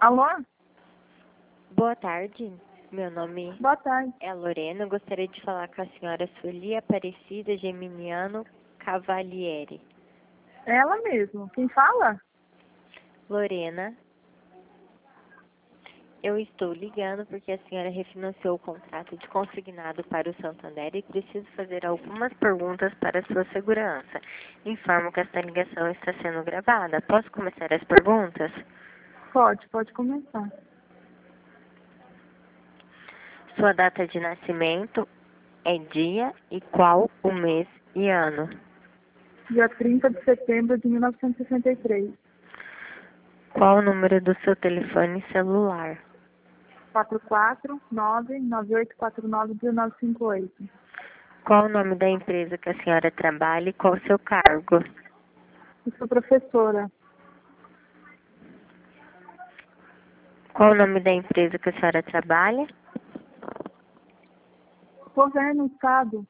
Alô? Boa tarde, meu nome Boa tarde. é Lorena. Eu gostaria de falar com a senhora Sueli Aparecida Geminiano Cavalieri. Ela mesmo. Quem fala? Lorena, eu estou ligando porque a senhora refinanciou o contrato de consignado para o Santander e preciso fazer algumas perguntas para sua segurança. Informo que esta ligação está sendo gravada. Posso começar as perguntas? Pode começar. Sua data de nascimento é dia e qual o mês e ano? Dia 30 de setembro de 1963. Qual o número do seu telefone celular? 449-9849-1958. Qual o nome da empresa que a senhora trabalha e qual o seu cargo? Eu sou professora. Qual o nome da empresa que a senhora trabalha? Governo, Estado.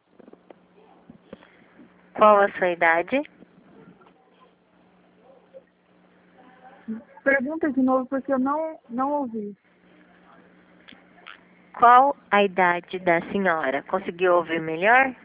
Qual a sua idade? Pergunta de novo porque eu não ouvi. Qual a idade da senhora? Conseguiu ouvir melhor?